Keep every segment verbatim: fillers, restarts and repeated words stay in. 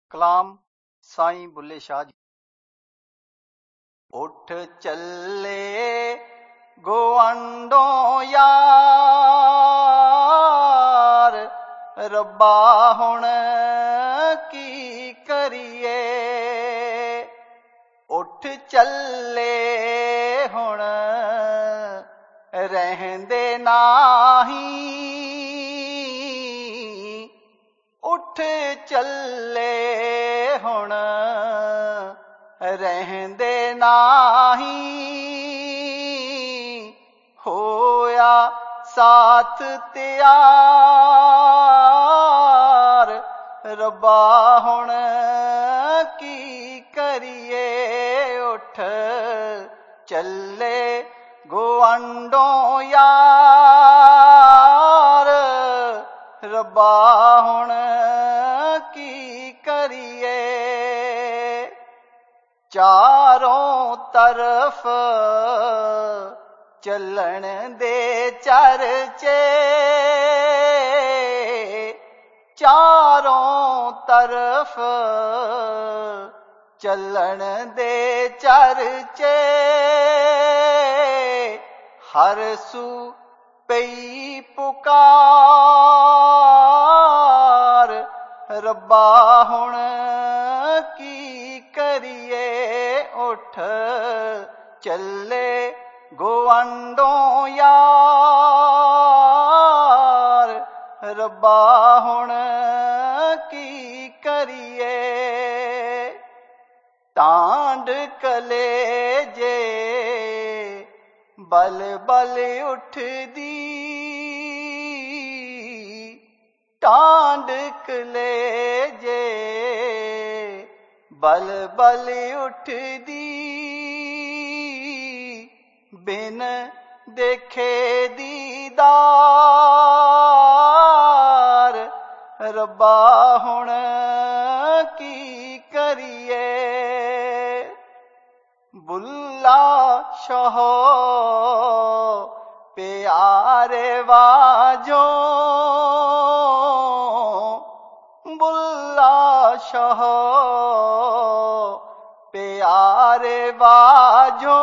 कलाम साईं बुल्ले शाह जी। उठ चले गुआंढों यार, रब्बा हुण की करिए। उठ चले हुण रहंदे नाही, उठ चले हुण रहंदे नाही। होया साथ त्यार, रब्बा हुण की करिए। उठ चले गुआंढों यार, रब्बा हुण की करिए। चारों तरफ चलन दे चर्चे, चारों तरफ चलन दे चर्चे। हर सू पई पुकार, रब्बा हुण की करिए। उठ चले गुआंढों यार, रब्बा हुण की करिए। टांड कलेजे बल बल उठदी, टांड कलेजे बल बल उठदी। बिन देखे दीदार, रब्बा हुण की करिए। बुल्ला शाह प्यारे वाजो, बुल्ला शाह प्यारे वाजो।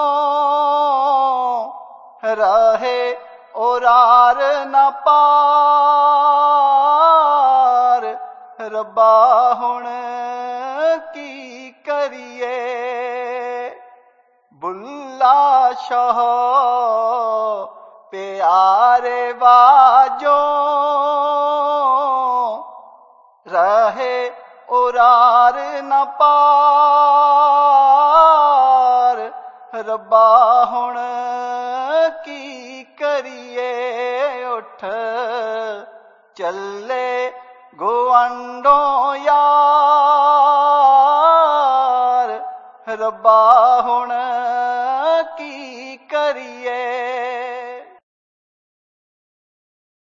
रहे ओरार न पार, रब्बा हुण की करिए। बुल्ला शाह प्यारे वाजो, रहे ओरार न पार, रब्बा हुण की करिए। उठ चले गुआंढों यार, रब्बा हुण की करिए।